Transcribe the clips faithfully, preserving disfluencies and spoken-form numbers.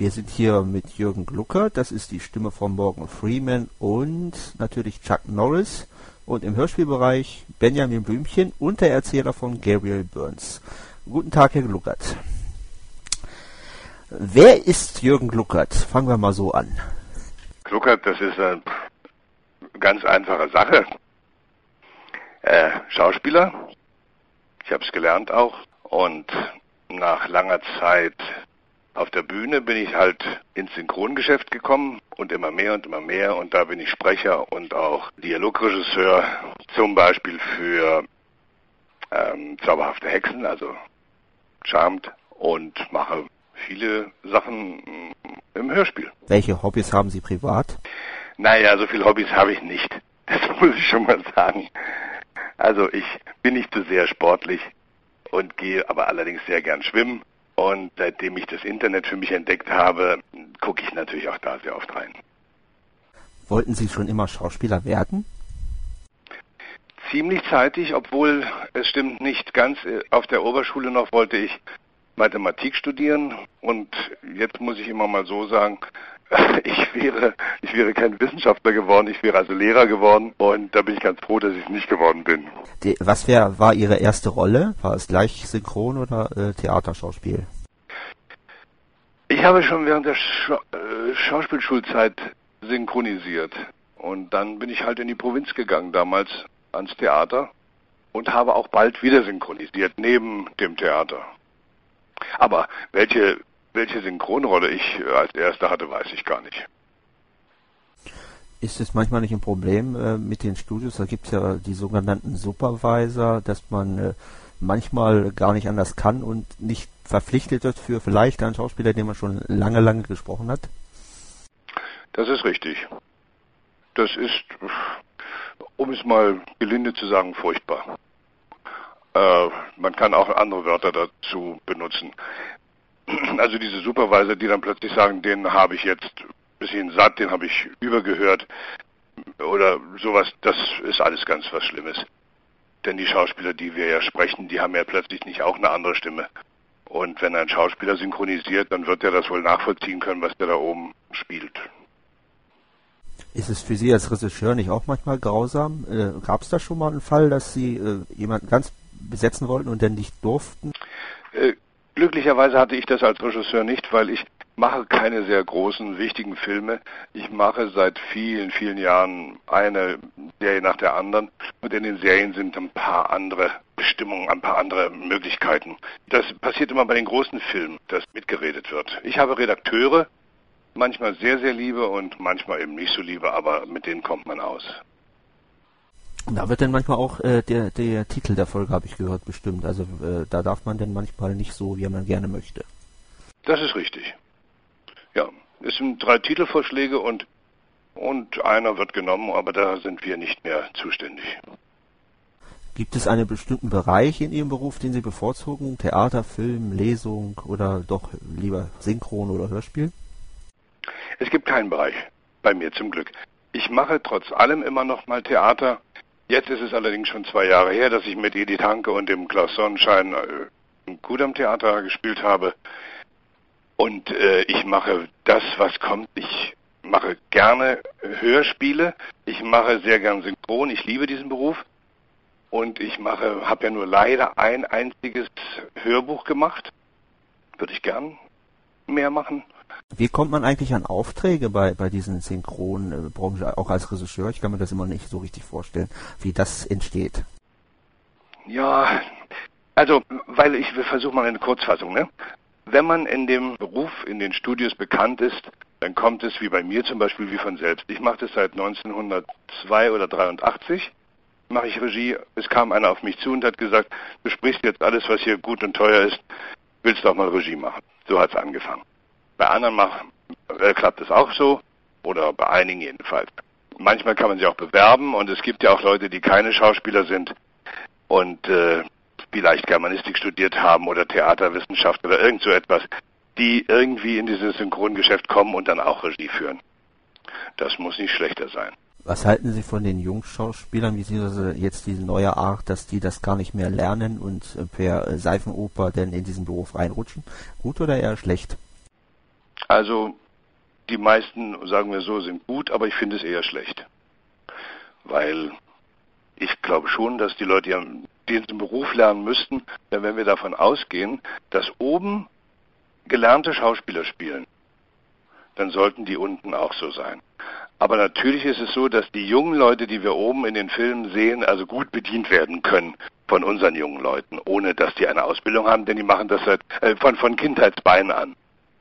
Wir sind hier mit Jürgen Gluckert, das ist die Stimme von Morgan Freeman und natürlich Chuck Norris und im Hörspielbereich Benjamin Blümchen und der Erzähler von Gabriel Burns. Guten Tag, Herr Gluckert. Wer ist Jürgen Gluckert? Fangen wir mal so an. Gluckert, das ist eine ganz einfache Sache. Äh, Schauspieler, ich habe es gelernt auch und nach langer Zeit auf der Bühne bin ich halt ins Synchrongeschäft gekommen und immer mehr und immer mehr und da bin ich Sprecher und auch Dialogregisseur, zum Beispiel für ähm, Zauberhafte Hexen, also Charmed, und mache viele Sachen im Hörspiel. Welche Hobbys haben Sie privat? Naja, so viele Hobbys habe ich nicht, das muss ich schon mal sagen. Also ich bin nicht so sehr sportlich und gehe aber allerdings sehr gern schwimmen. Und seitdem ich das Internet für mich entdeckt habe, gucke ich natürlich auch da sehr oft rein. Wollten Sie schon immer Schauspieler werden? Ziemlich zeitig, obwohl es stimmt nicht ganz. Auf der Oberschule noch wollte ich Mathematik studieren und jetzt muss ich immer mal so sagen, ich wäre, ich wäre kein Wissenschaftler geworden, ich wäre also Lehrer geworden und da bin ich ganz froh, dass ich es nicht geworden bin. Die, was wär, war Ihre erste Rolle? War es gleich Synchron oder äh, Theaterschauspiel? Ich habe schon während der Scha äh, Schauspielschulzeit synchronisiert und dann bin ich halt in die Provinz gegangen, damals ans Theater und habe auch bald wieder synchronisiert, neben dem Theater. Aber welche Welche Synchronrolle ich als erste hatte, weiß ich gar nicht. Ist es manchmal nicht ein Problem äh, mit den Studios? Da gibt es ja die sogenannten Supervisor, dass man äh, manchmal gar nicht anders kann und nicht verpflichtet wird für vielleicht einen Schauspieler, den man schon lange, lange gesprochen hat? Das ist richtig. Das ist, um es mal gelinde zu sagen, furchtbar. Äh, man kann auch andere Wörter dazu benutzen. Also diese Supervisor, die dann plötzlich sagen, den habe ich jetzt ein bisschen satt, den habe ich übergehört oder sowas, das ist alles ganz was Schlimmes. Denn die Schauspieler, die wir ja sprechen, die haben ja plötzlich nicht auch eine andere Stimme. Und wenn ein Schauspieler synchronisiert, dann wird er das wohl nachvollziehen können, was der da oben spielt. Ist es für Sie als Regisseur nicht auch manchmal grausam? Äh, Gab es da schon mal einen Fall, dass Sie äh, jemanden ganz besetzen wollten und dann nicht durften? Äh, Glücklicherweise hatte ich das als Regisseur nicht, weil ich mache keine sehr großen, wichtigen Filme. Ich mache seit vielen, vielen Jahren eine Serie nach der anderen und in den Serien sind ein paar andere Bestimmungen, ein paar andere Möglichkeiten. Das passiert immer bei den großen Filmen, dass mitgeredet wird. Ich habe Redakteure, manchmal sehr, sehr liebe und manchmal eben nicht so liebe, aber mit denen kommt man aus. Da wird dann manchmal auch äh, der, der Titel der Folge, habe ich gehört, bestimmt. Also äh, da darf man dann manchmal nicht so, wie man gerne möchte. Das ist richtig. Ja, es sind drei Titelvorschläge und, und einer wird genommen, aber da sind wir nicht mehr zuständig. Gibt es einen bestimmten Bereich in Ihrem Beruf, den Sie bevorzugen? Theater, Film, Lesung oder doch lieber Synchron oder Hörspiel? Es gibt keinen Bereich, bei mir zum Glück. Ich mache trotz allem immer noch mal Theater. Jetzt ist es allerdings schon zwei Jahre her, dass ich mit Edith Hanke und dem Klaus Sonnenschein äh, im Kudamm Theater gespielt habe. Und äh, ich mache das, was kommt. Ich mache gerne Hörspiele. Ich mache sehr gern Synchron. Ich liebe diesen Beruf. Und ich mache, habe ja nur leider ein einziges Hörbuch gemacht. Würde ich gern mehr machen. Wie kommt man eigentlich an Aufträge bei, bei diesen Synchronbranche, auch als Regisseur? Ich kann mir das immer nicht so richtig vorstellen, wie das entsteht. Ja, also, weil ich versuche mal eine Kurzfassung, ne? Wenn man in dem Beruf, in den Studios bekannt ist, dann kommt es wie bei mir zum Beispiel wie von selbst. Ich mache das seit neunzehnhundertzwei oder dreiundachtzig, mache ich Regie. Es kam einer auf mich zu und hat gesagt, du sprichst jetzt alles, was hier gut und teuer ist, willst du auch mal Regie machen. So hat es angefangen. Bei anderen macht, äh, klappt es auch so, oder bei einigen jedenfalls. Manchmal kann man sich auch bewerben und es gibt ja auch Leute, die keine Schauspieler sind und äh, vielleicht Germanistik studiert haben oder Theaterwissenschaft oder irgend so etwas, die irgendwie in dieses Synchrongeschäft kommen und dann auch Regie führen. Das muss nicht schlechter sein. Was halten Sie von den Jungschauspielern, wie Sie jetzt diese neue Art, dass die das gar nicht mehr lernen und per Seifenoper denn in diesen Beruf reinrutschen? Gut oder eher schlecht? Also die meisten, sagen wir so, sind gut, aber ich finde es eher schlecht. Weil ich glaube schon, dass die Leute, die diesen Beruf lernen müssten, denn wenn wir davon ausgehen, dass oben gelernte Schauspieler spielen, dann sollten die unten auch so sein. Aber natürlich ist es so, dass die jungen Leute, die wir oben in den Filmen sehen, also gut bedient werden können von unseren jungen Leuten, ohne dass die eine Ausbildung haben, denn die machen das seit, äh, von, von Kindheitsbeinen an.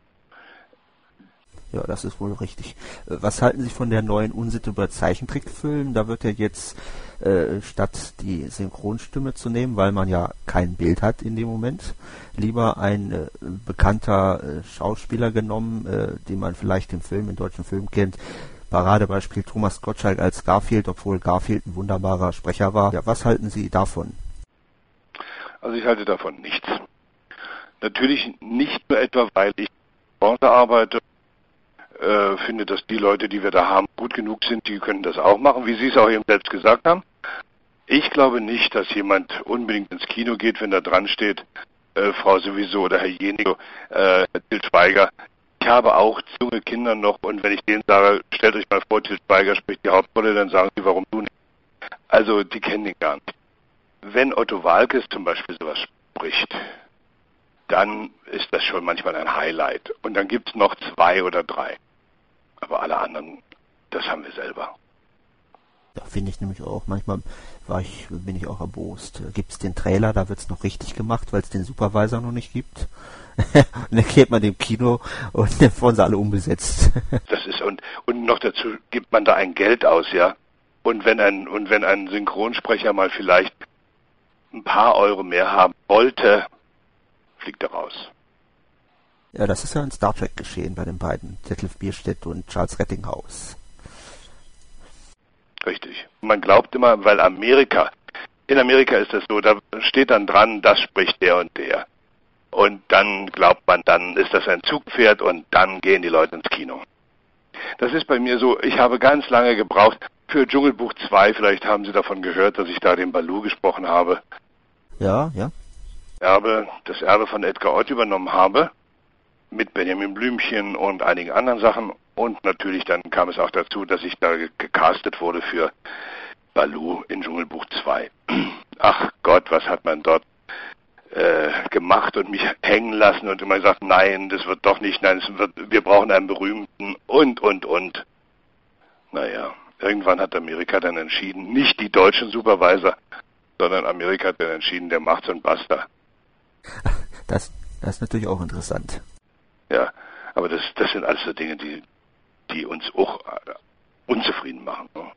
Ja, das ist wohl richtig. Was halten Sie von der neuen Unsitte bei Zeichentrickfilmen? Da wird ja jetzt, äh, statt die Synchronstimme zu nehmen, weil man ja kein Bild hat in dem Moment, lieber ein äh, bekannter äh, Schauspieler genommen, äh, den man vielleicht im Film, im deutschen Film kennt. Paradebeispiel Thomas Gottschalk als Garfield, obwohl Garfield ein wunderbarer Sprecher war. Ja, was halten Sie davon? Also ich halte davon nichts. Natürlich nicht nur etwa, weil ich in der Branche arbeite, äh, finde, dass die Leute, die wir da haben, gut genug sind, die können das auch machen, wie Sie es auch eben selbst gesagt haben. Ich glaube nicht, dass jemand unbedingt ins Kino geht, wenn da dran steht, äh, Frau sowieso oder Herr Jenigo, äh, Til Schweiger. Ich habe auch junge Kinder noch und wenn ich denen sage, stellt euch mal vor, Til Schweiger spricht die Hauptrolle, dann sagen sie, warum du nicht? Also, die kennen den gar nicht. Wenn Otto Waalkes zum Beispiel sowas spricht, dann ist das schon manchmal ein Highlight. Und dann gibt es noch zwei oder drei. Aber alle anderen, das haben wir selber. Ja, finde ich nämlich auch. Manchmal war ich, bin ich auch erbost. Gibt es den Trailer, da wird es noch richtig gemacht, weil es den Supervisor noch nicht gibt. Und dann geht man dem Kino und dann wurden sie alle umbesetzt. Das ist und und noch dazu gibt man da ein Geld aus, ja. Und wenn ein und wenn ein Synchronsprecher mal vielleicht ein paar Euro mehr haben wollte, fliegt er raus. Ja, das ist ja in Star Trek geschehen bei den beiden, Detlef Bierstedt und Charles Rettinghaus. Richtig. Man glaubt immer, weil Amerika, in Amerika ist das so, da steht dann dran, das spricht der und der. Und dann glaubt man, dann ist das ein Zugpferd und dann gehen die Leute ins Kino. Das ist bei mir so, ich habe ganz lange gebraucht für Dschungelbuch zwei, vielleicht haben Sie davon gehört, dass ich da den Baloo gesprochen habe. Ja, ja. Erbe, das Erbe von Edgar Ott übernommen habe, mit Benjamin Blümchen und einigen anderen Sachen. Und natürlich dann kam es auch dazu, dass ich da gecastet wurde für Baloo in Dschungelbuch zwei. Ach Gott, was hat man dort äh, gemacht und mich hängen lassen und immer gesagt, nein, das wird doch nicht, nein, es wird, wir brauchen einen berühmten und, und, und. Naja, irgendwann hat Amerika dann entschieden, nicht die deutschen Supervisor, sondern Amerika hat dann entschieden, der macht's und basta. Das, das ist natürlich auch interessant. Ja, aber das, das sind alles so Dinge, die, die uns auch äh, unzufrieden machen. Ne?